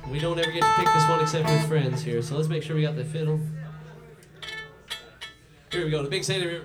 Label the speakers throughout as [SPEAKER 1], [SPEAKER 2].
[SPEAKER 1] We don't ever get to pick this one except with friends here, so let's make sure we got the fiddle. Here we go, the big Santa River.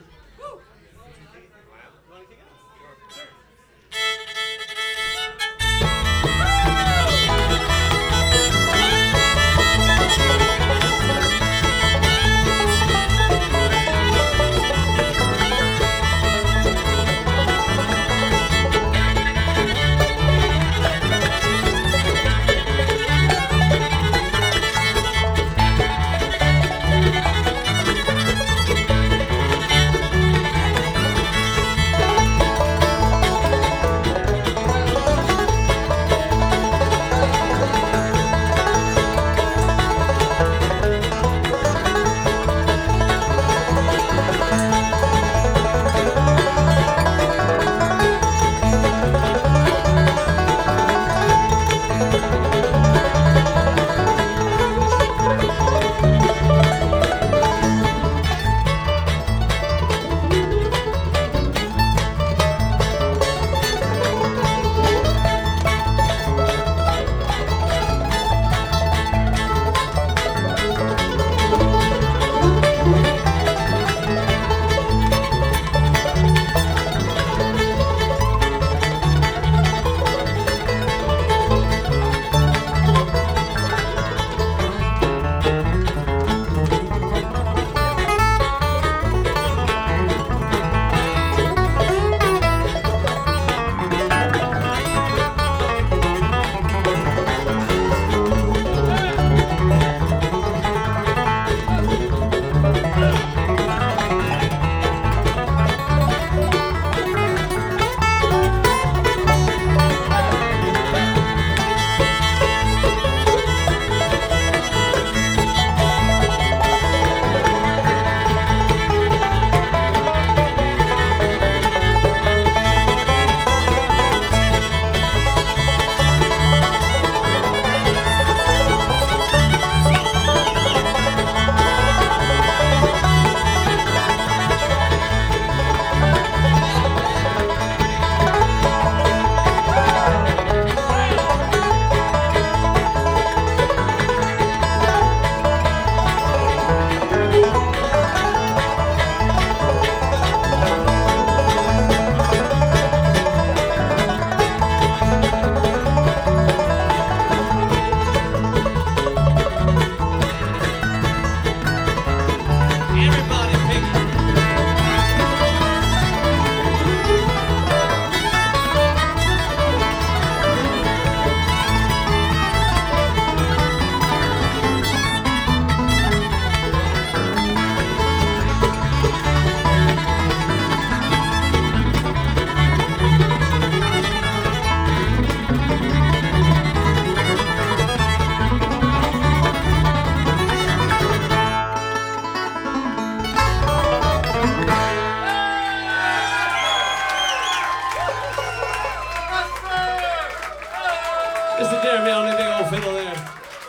[SPEAKER 1] Mr. Jeremy on the big old fiddle there.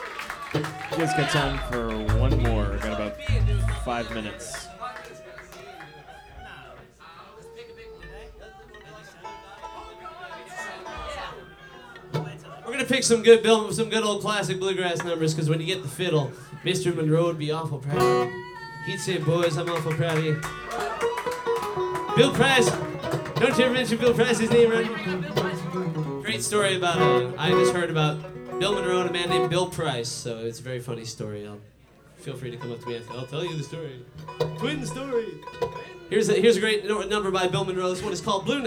[SPEAKER 2] You guys got time for one more. We've got about 5 minutes.
[SPEAKER 1] We're gonna pick some good old classic bluegrass numbers, because when you get the fiddle, Mr. Monroe would be awful proud. He'd say, "Boys, I'm awful proud of you." Bill Price. Don't you ever mention Bill Price's name, right? Great story about I just heard about Bill Monroe and a man named Bill Price, so it's a very funny story. Feel free to come up to me. I'll tell you the story. Twin story. Here's a great number by Bill Monroe. This one is called Blue